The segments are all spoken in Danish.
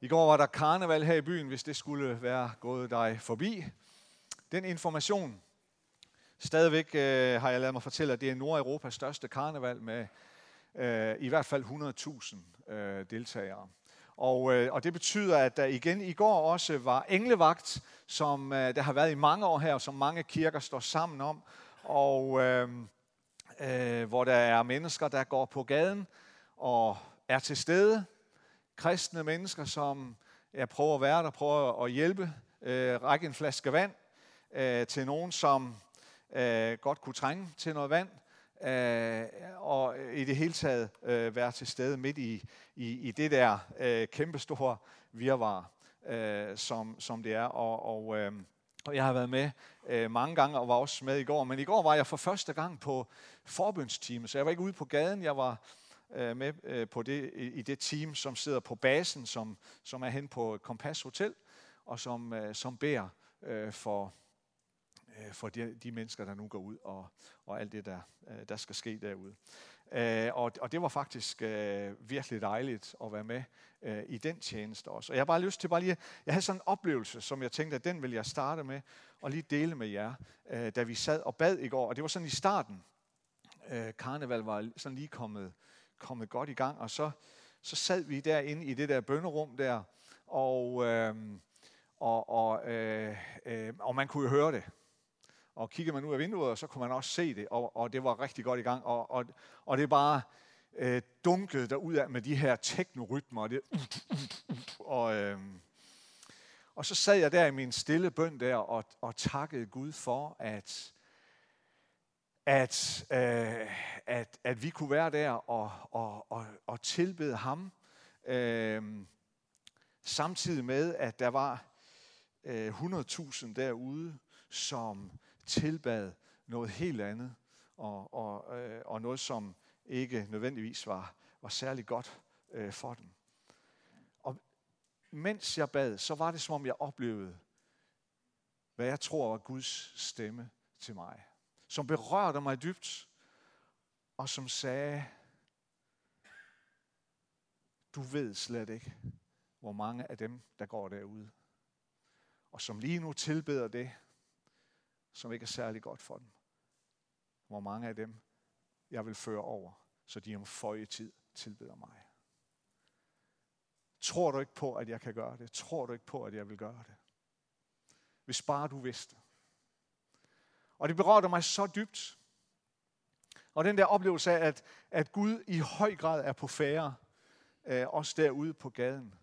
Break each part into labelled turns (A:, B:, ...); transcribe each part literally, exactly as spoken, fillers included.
A: I går var der karneval her i byen, hvis det skulle være gået dig forbi. Den information, stadigvæk øh, har jeg ladet mig fortælle, at det er Nordeuropas største karneval med øh, i hvert fald hundrede tusind øh, deltagere. Og, øh, og det betyder, at der igen i går også var englevagt, som øh, der har været i mange år her, og som mange kirker står sammen om. Og øh, øh, hvor der er mennesker, der går på gaden og er til stede. Kristne mennesker, som jeg prøver at være der, prøver at hjælpe, øh, række en flaske vand øh, til nogen, som øh, godt kunne trænge til noget vand, øh, og i det hele taget øh, være til stede midt i, i, i det der øh, kæmpestore virvar, øh, som, som det er. Og, og, øh, og jeg har været med øh, mange gange og var også med i går, men i går var jeg for første gang på forbønsteamet, så jeg var ikke ude på gaden, jeg var med på det, i det team, som sidder på basen, som, som er hen på Kompas Hotel, og som, som beder øh, for, øh, for de, de mennesker, der nu går ud, og, og alt det, der, der skal ske derude. Øh, og, og det var faktisk øh, virkelig dejligt at være med øh, i den tjeneste også. Og jeg har bare lyst til bare lige, jeg havde sådan en oplevelse, som jeg tænkte, at den vil jeg starte med, og lige dele med jer, øh, da vi sad og bad i går. Og det var sådan i starten. Øh, karneval var sådan lige kommet kommet godt i gang, og så, så sad vi derinde i det der bønnerum der, og, øh, og, og, øh, øh, og man kunne jo høre det. Og kiggede man ud af vinduet, så kunne man også se det, og, og det var rigtig godt i gang, og, og, og det bare øh, dunkede derudad med de her teknorytmer, og, det, uh, uh, uh, og, øh, og så sad jeg der i min stille bøn der, og, og takkede Gud for, at At, øh, at, at vi kunne være der og, og, og, og tilbede ham, øh, samtidig med, at der var øh, hundrede tusind derude, som tilbad noget helt andet, og, og, øh, og noget, som ikke nødvendigvis var, var særlig godt øh, for dem. Og mens jeg bad, så var det, som om jeg oplevede, hvad jeg tror var Guds stemme til mig, som berørte mig dybt, og som sagde, du ved slet ikke, hvor mange af dem, der går derude, og som lige nu tilbeder det, som ikke er særlig godt for dem. Hvor mange af dem, jeg vil føre over, så de om føje tid tilbeder mig. Tror du ikke på, at jeg kan gøre det? Tror du ikke på, at jeg vil gøre det? Hvis bare du vidste. Og det berørte mig så dybt. Og den der oplevelse af, at, at Gud i høj grad er på færde, øh, også derude på gaden.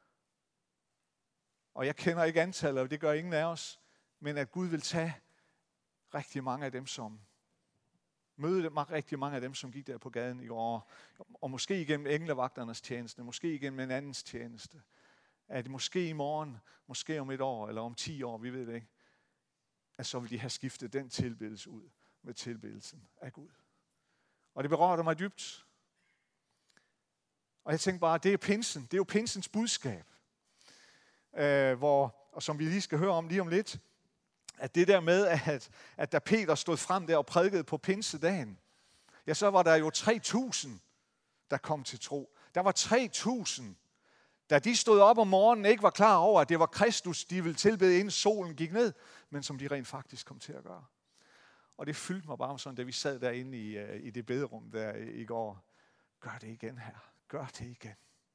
A: Og jeg kender ikke antallet, og det gør ingen af os, men at Gud vil tage rigtig mange af dem, som møde rigtig mange af dem, som gik der på gaden i går, og måske igennem englevagternes tjeneste, måske igennem en andens tjeneste. At måske i morgen, måske om et år, eller om ti år, vi ved det ikke, at så vil de have skiftet den tilbedelse ud med tilbedelsen af Gud. Og det berørte mig dybt. Og jeg tænkte bare, det er pinsen. Det er jo pinsens budskab. Øh, hvor, og som vi lige skal høre om lige om lidt, at det der med, at, at da Peter stod frem der og prædikede på pinsedagen, ja, så var der jo tre tusind, der kom til tro. Der var tre tusind, da de stod op om morgenen, ikke var klar over, at det var Kristus, de ville tilbede, inden solen gik ned, men som de rent faktisk kom til at gøre. Og det fyldte mig bare sådan, da vi sad derinde i, i det bederum der i går. Gør det igen her. Gør det igen.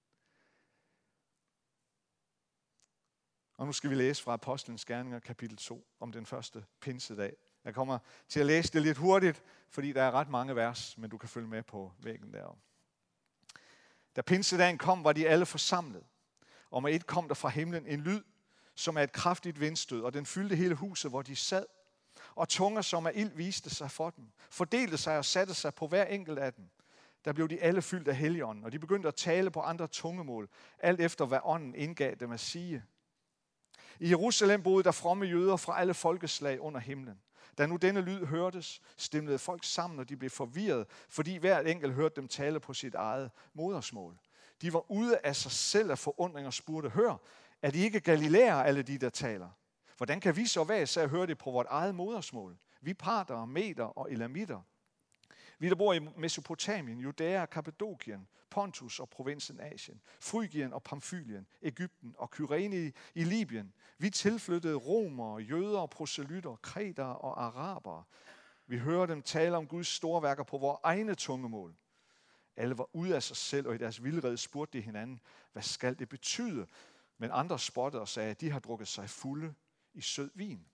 A: Og nu skal vi læse fra Apostlenes Gerninger, kapitel to, om den første pinsedag. Jeg kommer til at læse det lidt hurtigt, fordi der er ret mange vers, men du kan følge med på væggen deroppe. Da pinsedagen kom, var de alle forsamlet, og med et kom der fra himlen en lyd, som er et kraftigt vindstød, og den fyldte hele huset, hvor de sad, og tunger som af ild viste sig for dem, fordelte sig og satte sig på hver enkelt af dem. Der blev de alle fyldt af Helligånden, og de begyndte at tale på andre tungemål, alt efter hvad ånden indgav dem at sige. I Jerusalem boede der fromme jøder fra alle folkeslag under himlen. Da nu denne lyd hørtes, stemlede folk sammen, og de blev forvirret, fordi hver enkelt hørte dem tale på sit eget modersmål. De var ude af sig selv af forundring og spurgte, hør, er de ikke galilæer, alle de, der taler? Hvordan kan vi så hver især høre det på vort eget modersmål? Vi parter, meter og elamitter. Vi, der bor i Mesopotamien, Judæa, Kappadokien, Pontus og provinsen Asien, Frygien og Pamfylien, Egypten og Kyrene i Libyen. Vi tilflyttede romere, jøder, proselytter, kretere og arabere. Vi hører dem tale om Guds store værker på vores egne tungemål. Alle var ude af sig selv, og i deres vildrede spurgte de hinanden, hvad skal det betyde? Men andre spottede og sagde, at de har drukket sig fulde i sød vin.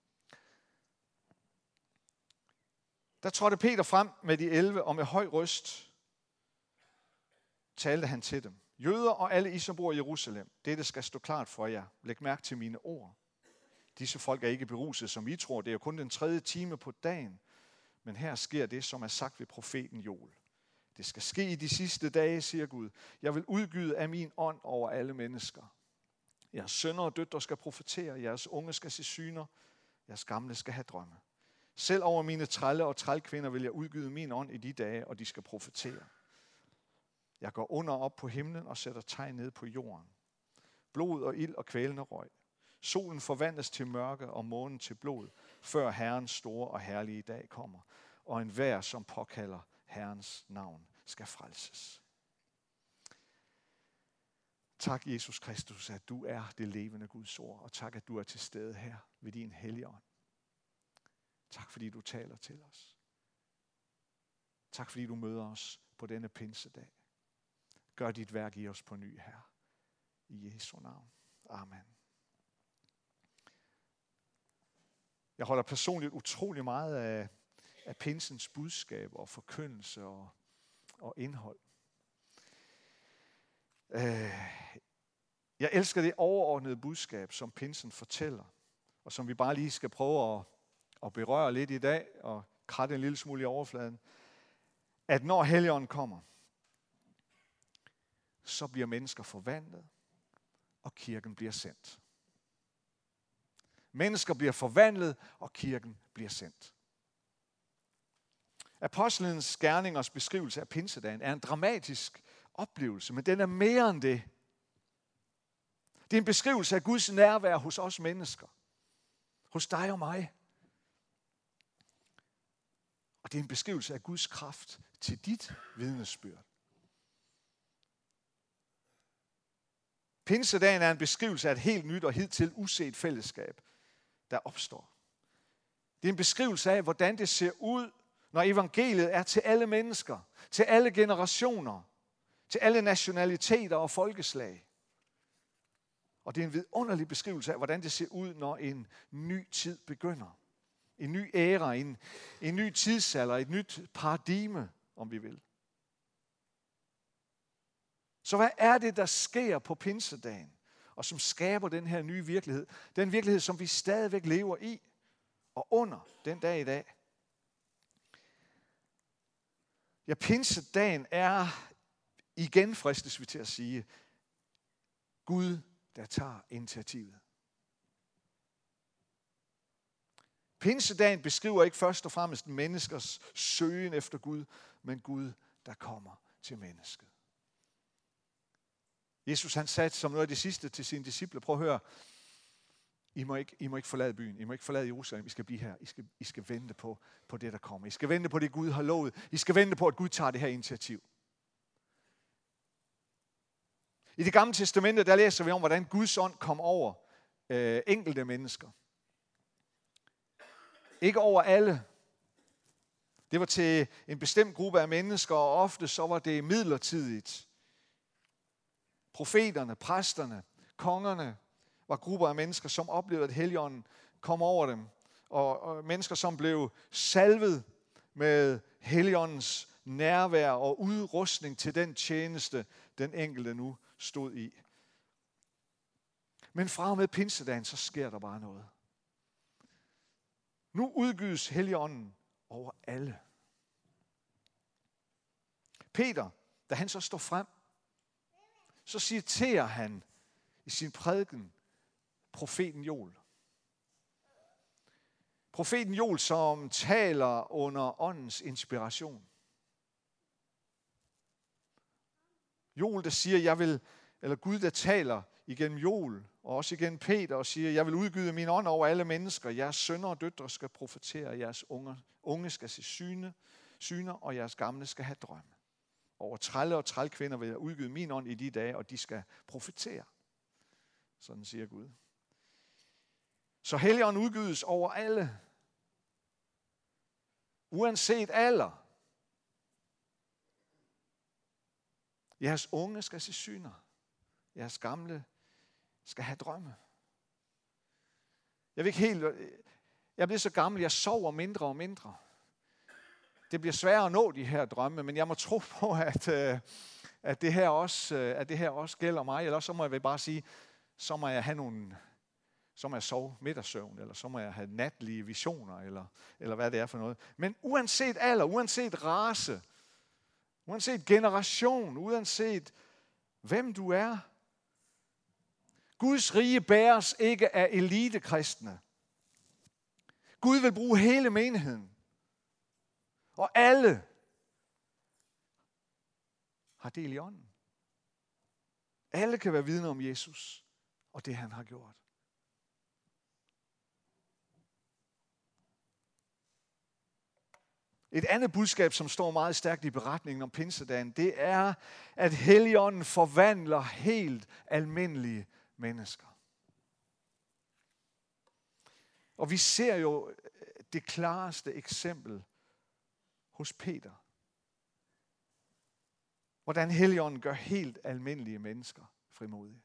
A: Der trådte Peter frem med de elleve, og med høj røst talte han til dem. Jøder og alle I, som bor i Jerusalem, dette skal stå klart for jer. Læg mærke til mine ord. Disse folk er ikke beruset, som I tror. Det er jo kun den tredje time på dagen. Men her sker det, som er sagt ved profeten Joel. Det skal ske i de sidste dage, siger Gud. Jeg vil udgyde af min ånd over alle mennesker. Jeres sønner og døtre skal profetere, jeres unge skal se syner, jeres gamle skal have drømme. Selv over mine trælle og trælkvinder vil jeg udgyde min ånd i de dage, og de skal profetere. Jeg går under op på himlen og sætter tegn ned på jorden. Blod og ild og kvælende røg. Solen forvandles til mørke og månen til blod, før Herrens store og herlige dag kommer. Og enhver, som påkalder Herrens navn, skal frelses. Tak, Jesus Kristus, at du er det levende Guds ord, og tak, at du er til stede her ved din hellige ånd. Tak, fordi du taler til os. Tak, fordi du møder os på denne pinsedag. Gør dit værk i os på ny, Herre. I Jesu navn. Amen. Jeg holder personligt utrolig meget af, af pinsens budskab og forkyndelse og, og indhold. Jeg elsker det overordnede budskab, som pinsen fortæller, og som vi bare lige skal prøve at, at berøre lidt i dag og kratte en lille smule i overfladen. At når Helligånden kommer, så bliver mennesker forvandlet, og kirken bliver sendt. Mennesker bliver forvandlet, og kirken bliver sendt. Apostlenes gerningens beskrivelse af pinsedagen er en dramatisk oplevelse, men den er mere end det. Det er en beskrivelse af Guds nærvær hos os mennesker. Hos dig og mig. Og det er en beskrivelse af Guds kraft til dit vidnesbyrd. Pinsedagen er en beskrivelse af et helt nyt og hidtil uset fællesskab, der opstår. Det er en beskrivelse af, hvordan det ser ud, når evangeliet er til alle mennesker, til alle generationer, til alle nationaliteter og folkeslag. Og det er en vidunderlig beskrivelse af, hvordan det ser ud, når en ny tid begynder. En ny æra, en, en ny tidsalder, et nyt paradigme, om vi vil. Så hvad er det, der sker på pinsedagen, og som skaber den her nye virkelighed? Den virkelighed, som vi stadigvæk lever i og under den dag i dag. Ja, pinsedagen er, igen fristes vi til at sige, Gud, der tager initiativet. Pinsedagen beskriver ikke først og fremmest menneskers søgen efter Gud, men Gud, der kommer til mennesket. Jesus han sagde som noget af det sidste til sine disciple, prøv at høre, I må ikke, I må ikke forlade byen, I må ikke forlade Jerusalem, I skal blive her, I skal, I skal vente på, på det, der kommer. I skal vente på det, Gud har lovet. I skal vente på, at Gud tager det her initiativ. I Det Gamle Testamente, der læser vi om, hvordan Guds ånd kom over øh, enkelte mennesker. Ikke over alle. Det var til en bestemt gruppe af mennesker, og ofte så var det midlertidigt. Profeterne, præsterne, kongerne var grupper af mennesker, som oplevede, at Helligånden kom over dem. Og, og mennesker, som blev salvet med Helligåndens nærvær og udrustning til den tjeneste, den enkelte nu stod i. Men fra og med pinsedagen, så sker der bare noget. Nu udgydes Helligånden over alle. Peter, da han så står frem, så citerer han i sin prædiken profeten Joel. Profeten Joel, som taler under åndens inspiration. Joel, der siger, jeg vil, eller Gud, der taler igennem Joel, og også igennem Peter, og siger, jeg vil udgyde min ånd over alle mennesker. Jeres sønner og døtre skal profetere, jeres unge, unge skal se syne, syner, og jeres gamle skal have drømme. Over trælle og trælkvinder vil jeg udgyde min ånd i de dage, og de skal profetere. Sådan siger Gud. Så Helligånden udgydes over alle, uanset alder. Jeres unge skal se syner. Jeres gamle skal have drømme. Jeg ved ikke helt, jeg bliver så gammel, jeg sover mindre og mindre. Det bliver sværere at nå de her drømme, men jeg må tro på, at, at, det, her også, at det her også gælder mig. Eller så må jeg vel bare sige, så må jeg have nogle, så må jeg sove middagssøvn, eller så må jeg have natlige visioner, eller, eller hvad det er for noget. Men uanset alder, uanset race, uanset generation, uanset hvem du er, Guds rige bæres ikke af elitekristne. Gud vil bruge hele menigheden. Og alle har del i ånden. Alle kan være vidner om Jesus og det, han har gjort. Et andet budskab, som står meget stærkt i beretningen om pinsedagen, det er, at Helligånden forvandler helt almindelige mennesker. Og vi ser jo det klareste eksempel hos Peter. Hvordan Helligånden gør helt almindelige mennesker frimodige.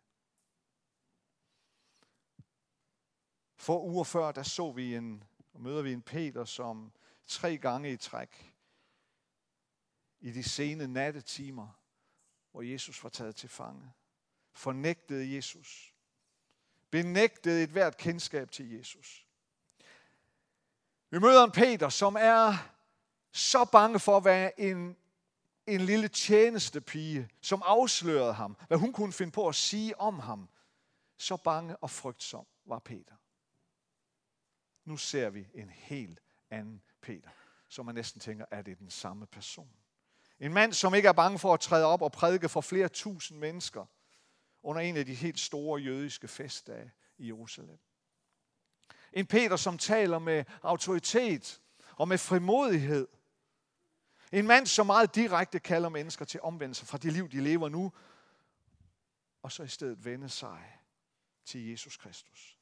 A: For uger før, der så vi en, og møder vi en Peter, som tre gange i træk i de sene nattetimer, hvor Jesus var taget til fange, fornægtede Jesus, benægtede et hvert kendskab til Jesus. Vi møder en Peter, som er så bange for at være en, en lille tjenestepige, som afslørede ham, hvad hun kunne finde på at sige om ham. Så bange og frygtsom var Peter. Nu ser vi en helt anden Peter, som man næsten tænker, er det den samme person. En mand, som ikke er bange for at træde op og prædike for flere tusind mennesker under en af de helt store jødiske festdage i Jerusalem. En Peter, som taler med autoritet og med frimodighed. En mand, som meget direkte kalder mennesker til omvendelse fra det liv, de lever nu, og så i stedet vende sig til Jesus Kristus.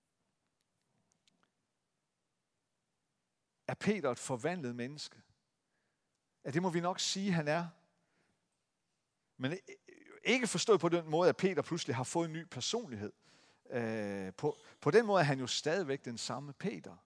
A: Er Peter et forvandlet menneske? Ja, det må vi nok sige, han er. Men ikke forstået på den måde, at Peter pludselig har fået en ny personlighed. På, på den måde er han jo stadigvæk den samme Peter.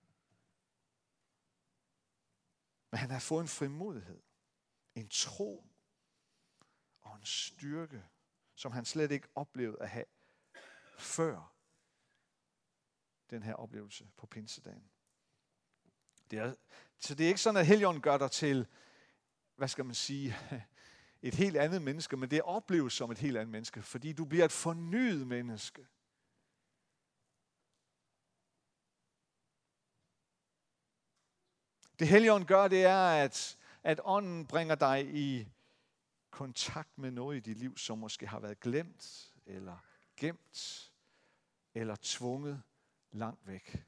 A: Men han har fået en frimodighed, en tro og en styrke, som han slet ikke oplevede at have før den her oplevelse på pinsedagen. Det er, så det er ikke sådan, at Helligånden gør dig til, hvad skal man sige, et helt andet menneske, men det opleves som et helt andet menneske, fordi du bliver et fornyet menneske. Det Helligånden gør, det er, at, at ånden bringer dig i kontakt med noget i dit liv, som måske har været glemt, eller gemt, eller tvunget langt væk.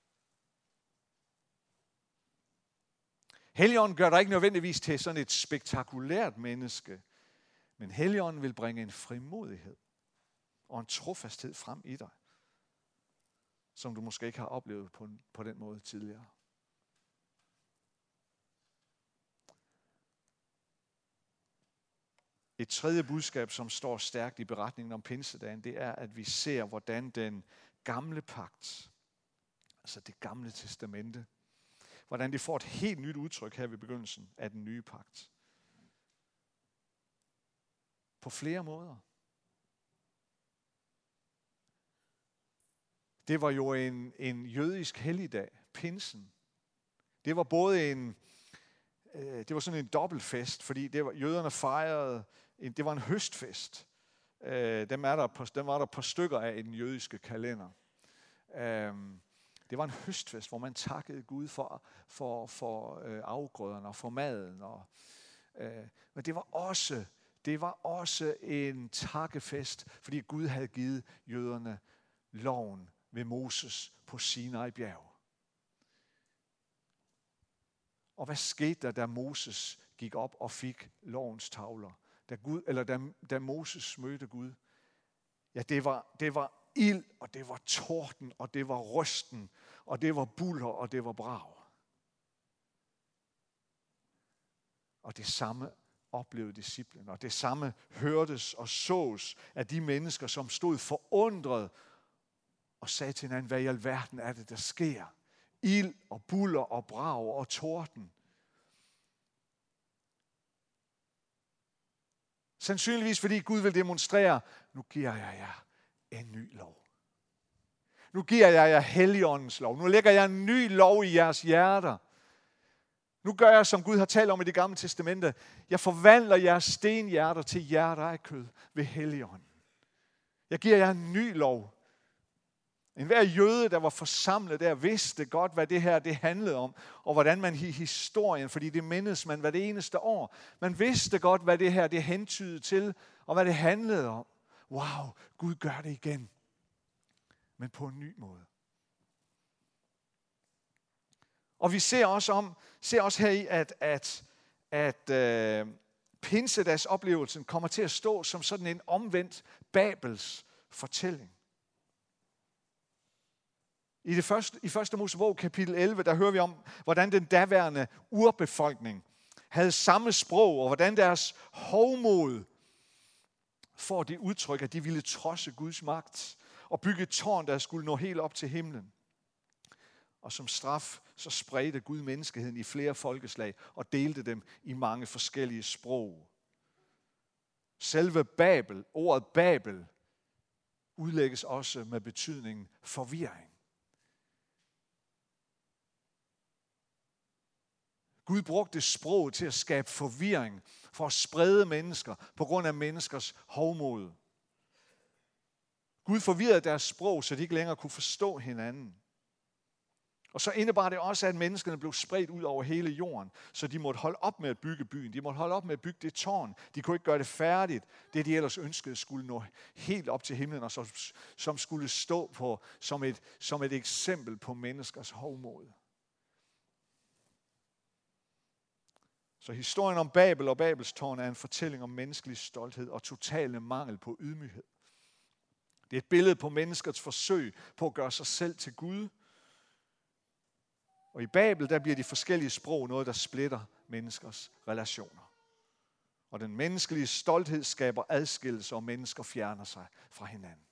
A: Helligånden gør dig ikke nødvendigvis til sådan et spektakulært menneske, men Helligånden vil bringe en frimodighed og en trofasthed frem i dig, som du måske ikke har oplevet på, på den måde tidligere. Et tredje budskab, som står stærkt i beretningen om pinsedagen, det er, at vi ser, hvordan den gamle pagt, altså det gamle testamente, hvordan det får et helt nyt udtryk her ved begyndelsen af den nye pagt. På flere måder. Det var jo en, en jødisk helligdag, pinsen. Det var både en, øh, det var sådan en dobbeltfest, fordi det var, jøderne fejrede, en, det var en høstfest. Øh, dem, er der på, dem var der på stykker af i den jødiske kalender. Øh, Det var en høstfest, hvor man takkede Gud for, for, for øh, afgrøderne og for maden. Og, øh, men det var, også, det var også en takkefest, fordi Gud havde givet jøderne loven ved Moses på Sinai bjerg. Og hvad skete der, da Moses gik op og fik lovens tavler? Da, Gud, eller da, da Moses mødte Gud? Ja, det var, det var ild, og det var torden, og det var rysten, og det var bulder, og det var brag. Og det samme oplevede disciplen, og det samme hørtes og sås af de mennesker, som stod forundret og sagde til hinanden, hvad i alverden er det, der sker? Ild og bulder og brag og torden. Sandsynligvis fordi Gud vil demonstrere, nu giver jeg jer en ny lov. Nu giver jeg jer Helligåndens lov. Nu lægger jeg en ny lov i jeres hjerter. Nu gør jeg, som Gud har talt om i Det Gamle Testamente. Jeg forvandler jeres stenhjerter til hjerter af kød ved Helligånden. Jeg giver jer en ny lov. En hver jøde, der var forsamlet der, vidste godt, hvad det her det handlede om, og hvordan man i historien, fordi det mindes man hver det eneste år. Man vidste godt, hvad det her det hentydede til, og hvad det handlede om. Wow, Gud gør det igen, men på en ny måde. Og vi ser også, om, ser også her i, at, at, at øh, pinsedagsoplevelsen kommer til at stå som sådan en omvendt Babels fortælling. I, det første, I første Mosebog kapitel elleve, der hører vi om, hvordan den daværende urbefolkning havde samme sprog, og hvordan deres hovmod får det udtryk, at de ville trodse Guds magt og bygge et tårn, der skulle nå helt op til himlen. Og som straf, så spredte Gud menneskeheden i flere folkeslag og delte dem i mange forskellige sprog. Selve Babel, ordet Babel, udlægges også med betydningen forvirring. Gud brugte sprog til at skabe forvirring, for at sprede mennesker på grund af menneskers hovmod. Gud forvirrede deres sprog, så de ikke længere kunne forstå hinanden. Og så indebar det også, at menneskene blev spredt ud over hele jorden, så de måtte holde op med at bygge byen. De måtte holde op med at bygge det tårn. De kunne ikke gøre det færdigt. Det, de ellers ønskede, skulle nå helt op til himlen, og som, som skulle stå på som et, som et eksempel på menneskers hovmod. Så historien om Babel og Babels tårn er en fortælling om menneskelig stolthed og totale mangel på ydmyghed. Det er et billede på menneskets forsøg på at gøre sig selv til Gud. Og i Babel, der bliver de forskellige sprog noget, der splitter menneskers relationer. Og den menneskelige stolthed skaber adskillelse, og mennesker fjerner sig fra hinanden.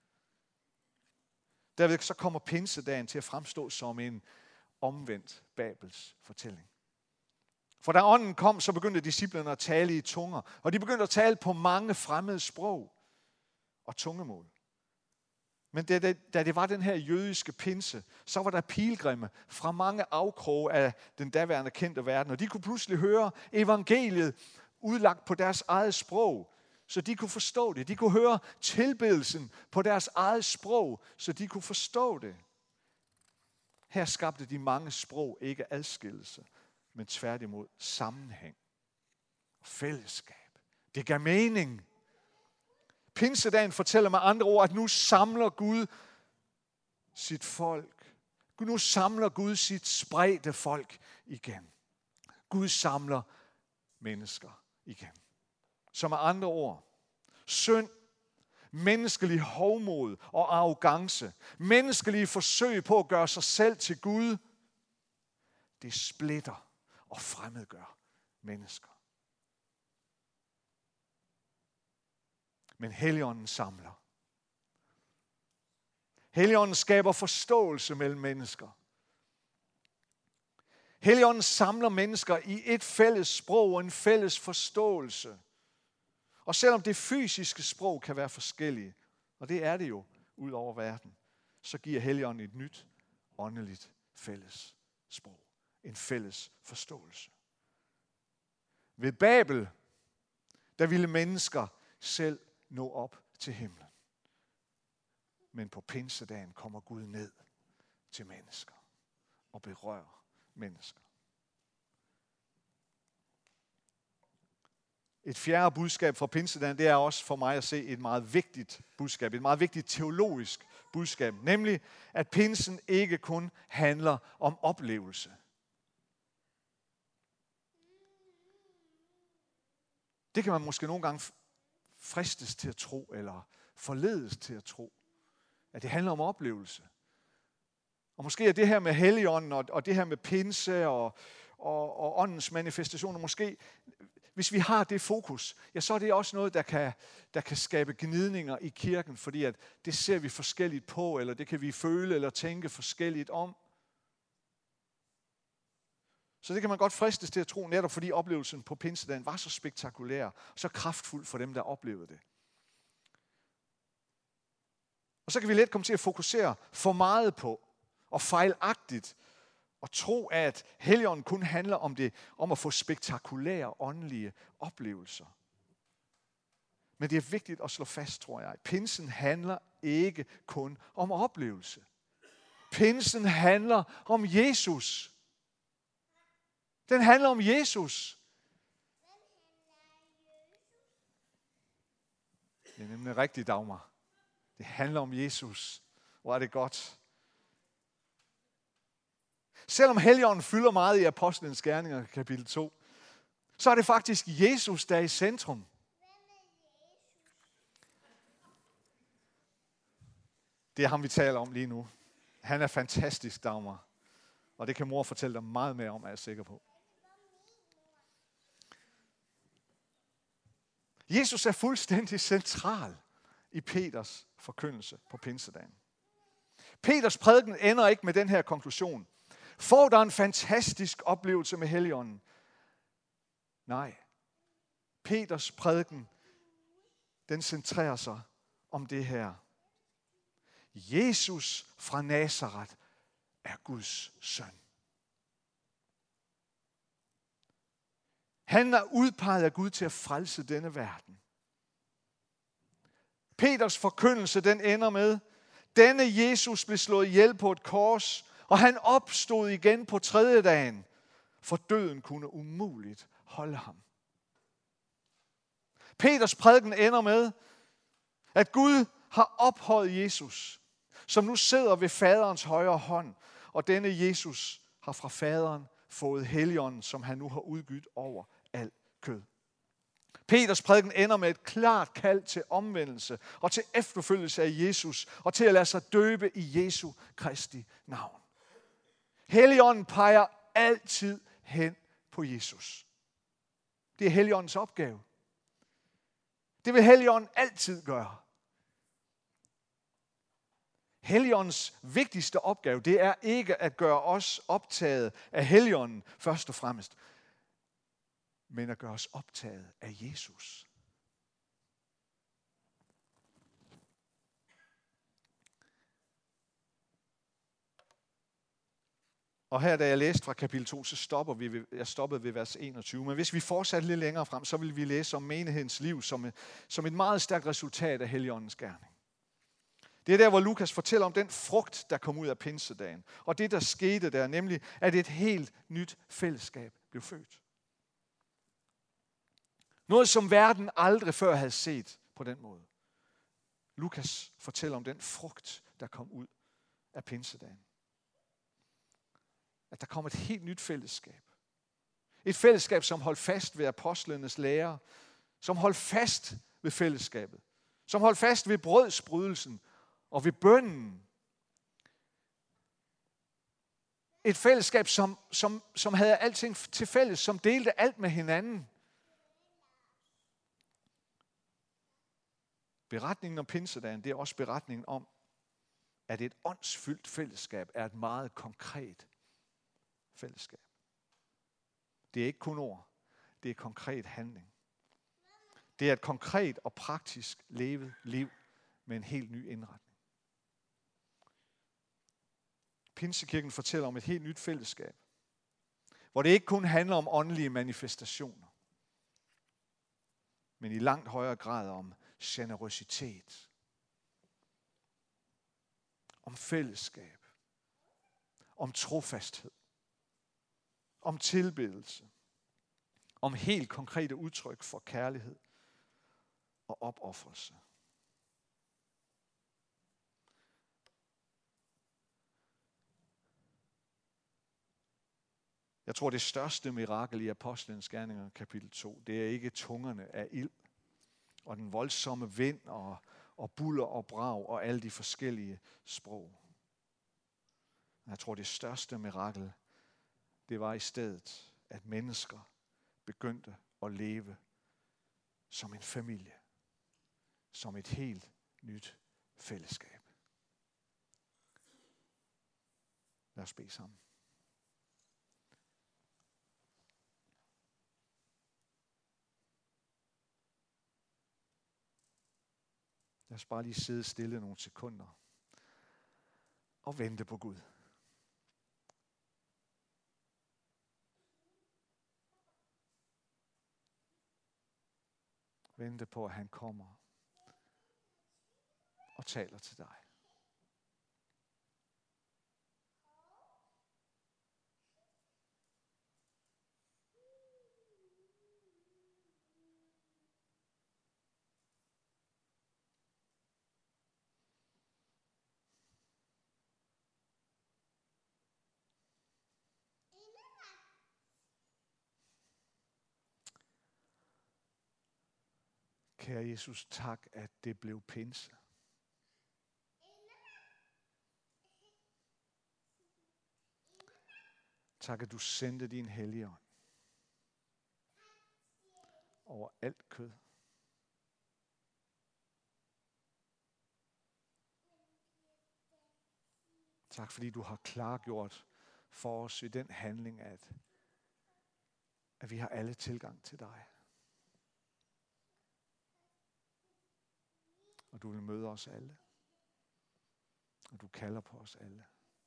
A: Derved så kommer pinsedagen til at fremstå som en omvendt Babels fortælling. For da ånden kom, så begyndte disciplene at tale i tunger, og de begyndte at tale på mange fremmede sprog og tungemål. Men da det, da det var den her jødiske pinse, så var der pilgrimme fra mange afkroge af den daværende kendte verden, og de kunne pludselig høre evangeliet udlagt på deres eget sprog, så de kunne forstå det. De kunne høre tilbedelsen på deres eget sprog, så de kunne forstå det. Her skabte de mange sprog ikke adskillelse, men tværtimod sammenhæng og fællesskab. Det gav mening. Pinsedagen fortæller med andre ord, at nu samler Gud sit folk. Nu samler Gud sit spredte folk igen. Gud samler mennesker igen. Så med andre ord, synd, menneskelig hovmod og arrogance, menneskelige forsøg på at gøre sig selv til Gud, det splitter og fremmedgør mennesker. Men Helligånden samler. Helligånden skaber forståelse mellem mennesker. Helligånden samler mennesker i et fælles sprog og en fælles forståelse. Og selvom det fysiske sprog kan være forskellige, og det er det jo ud over verden, så giver Helligånden et nyt åndeligt fælles sprog. En fælles forståelse. Ved Babel, der ville mennesker selv nå op til himlen. Men på pinsedagen kommer Gud ned til mennesker og berører mennesker. Et fjerde budskab fra pinsedagen, det er også for mig at se et meget vigtigt budskab, et meget vigtigt teologisk budskab, nemlig at pinsen ikke kun handler om oplevelse. Det kan man måske nogle gange fristes til at tro, eller forledes til at tro, at det handler om oplevelse. Og måske er det her med Helligånden, og, og det her med pinse, og, og, og åndens manifestationer, måske, hvis vi har det fokus, ja, så er det også noget, der kan, der kan skabe gnidninger i kirken, fordi at det ser vi forskelligt på, eller det kan vi føle eller tænke forskelligt om. Så det kan man godt fristes til at tro, netop fordi oplevelsen på pinsedagen var så spektakulær, og så kraftfuld for dem, der oplevede det. Og så kan vi let komme til at fokusere for meget på, og fejlagtigt, og tro, at Helligånden kun handler om det, om at få spektakulære åndelige oplevelser. Men det er vigtigt at slå fast, tror jeg. Pinsen handler ikke kun om oplevelse. Pinsen handler om Jesus. Den handler om Jesus. Det er nemlig rigtigt, Dagmar. Det handler om Jesus. Hvor er det godt. Selvom Helligånden fylder meget i Apostlenes Gerninger, kapitel to, så er det faktisk Jesus, der er i centrum. Det er ham, vi taler om lige nu. Han er fantastisk, Dagmar. Og det kan mor fortælle dig meget mere om, er jeg sikker på. Jesus er fuldstændig central i Peters forkyndelse på pinsedagen. Peters prædiken ender ikke med den her konklusion. Får der en fantastisk oplevelse med Helligånden? Nej. Peters prædiken, den centrerer sig om det her. Jesus fra Nazaret er Guds søn. Han er udpeget af Gud til at frelse denne verden. Peters forkyndelse, den ender med, denne Jesus blev slået ihjel på et kors, og han opstod igen på tredje dagen, for døden kunne umuligt holde ham. Peters prædiken ender med, at Gud har ophøjet Jesus, som nu sidder ved faderens højre hånd, og denne Jesus har fra faderen fået Helligånden, som han nu har udgivet over al kød. Peters prædiken ender med et klart kald til omvendelse og til efterfølgelse af Jesus og til at lade sig døbe i Jesu Kristi navn. Helligånden peger altid hen på Jesus. Det er Helligåndens opgave. Det vil Helligånden altid gøre. Helligåndens vigtigste opgave, det er ikke at gøre os optaget af Helligånden først og fremmest, men at gøre os optaget af Jesus. Og her, da jeg læste fra kapitel to, så stopper vi ved, jeg stoppede ved vers enogtyve. Men hvis vi fortsatte lidt længere frem, så vil vi læse om menighedens liv som, som et meget stærkt resultat af Helligåndens gerning. Det er der, hvor Lukas fortæller om den frugt, der kom ud af pinsedagen. Og det, der skete der, nemlig at et helt nyt fællesskab blev født. Noget, som verden aldrig før havde set på den måde. Lukas fortæller om den frugt, der kom ud af pinsedagen. At der kom et helt nyt fællesskab. Et fællesskab, som holdt fast ved apostlenes lære. Som holdt fast ved fællesskabet. Som holdt fast ved brødsbrydelsen og ved bønnen. Et fællesskab, som, som, som havde alting til fælles, som delte alt med hinanden. Beretningen om pinsedagen, det er også beretningen om, at et åndsfyldt fællesskab er et meget konkret fællesskab. Det er ikke kun ord, det er konkret handling. Det er et konkret og praktisk levet liv med en helt ny indretning. Pinsekirken fortæller om et helt nyt fællesskab, hvor det ikke kun handler om åndelige manifestationer, men i langt højere grad om generøsitet, om fællesskab, om trofasthed, om tilbedelse, om helt konkrete udtryk for kærlighed og opoffrelse. Jeg tror, det største mirakel i Apostlenes Gerninger kapitel to, det er ikke tungerne af ild, og den voldsomme vind, og, og buller og brag, og alle de forskellige sprog. Jeg tror, det største mirakel, det var i stedet, at mennesker begyndte at leve som en familie. Som et helt nyt fællesskab. Lad os bede sammen. Lad os bare lige sidde stille nogle sekunder og vente på Gud. Vente på, at han kommer og taler til dig. Kære Jesus, tak, at det blev pinse. Tak, at du sendte din Helligånd over alt kød. Tak, fordi du har klargjort for os i den handling, at, at vi har alle tilgang til dig. Og du vil møde os alle. Og du kalder på os alle.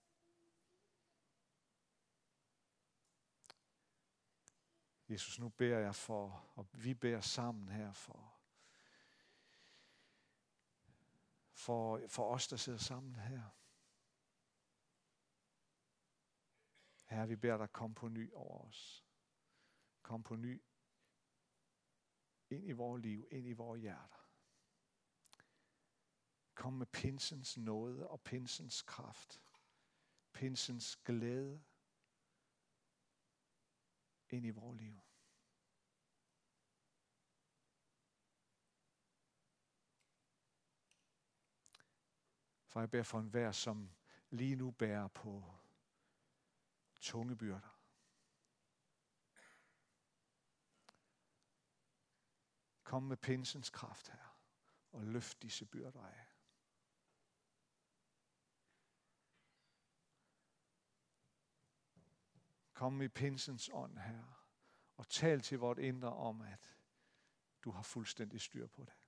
A: Jesus, nu beder jeg for, og vi beder sammen her for, for, for os, der sidder sammen her. Herre, vi beder dig, kom på ny over os. Kom på ny ind i vores liv, ind i vores hjerter. Kom med pinsens nåde og pinsens kraft. Pinsens glæde ind i vores liv. For jeg beder for enhver, som lige nu bærer på tunge byrder. Kom med pinsens kraft her og løft disse byrder af. Kom med pinsens ånd her og tal til vort indre om, at du har fuldstændig styr på det.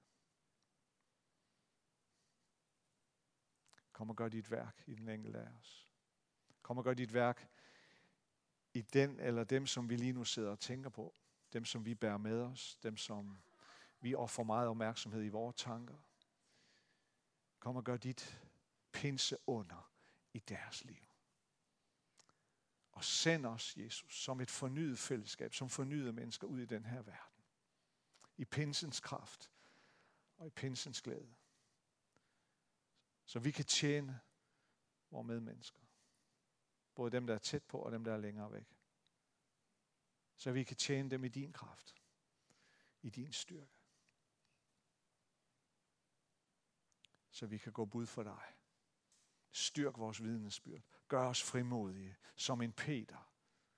A: Kom og gør dit værk i den enkelte af os. Kom og gør dit værk i den eller dem, som vi lige nu sidder og tænker på. Dem, som vi bærer med os. Dem, som vi offer meget opmærksomhed i vores tanker. Kom og gør dit pinse under i deres liv. Og send os, Jesus, som et fornyet fællesskab, som fornyede mennesker ud i den her verden. I pinsens kraft og i pinsens glæde. Så vi kan tjene vores medmennesker. Både dem, der er tæt på, og dem, der er længere væk. Så vi kan tjene dem i din kraft. I din styrke. Så vi kan gå bud for dig. Styrk vores vidnesbyrd. Gør os frimodige, som en Peter.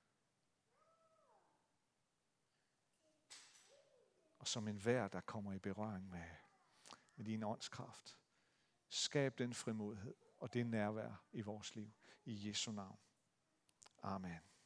A: Og som en hver, der kommer i berøring med, med din åndskraft. Skab den frimodighed og det nærvær i vores liv. I Jesu navn. Amen.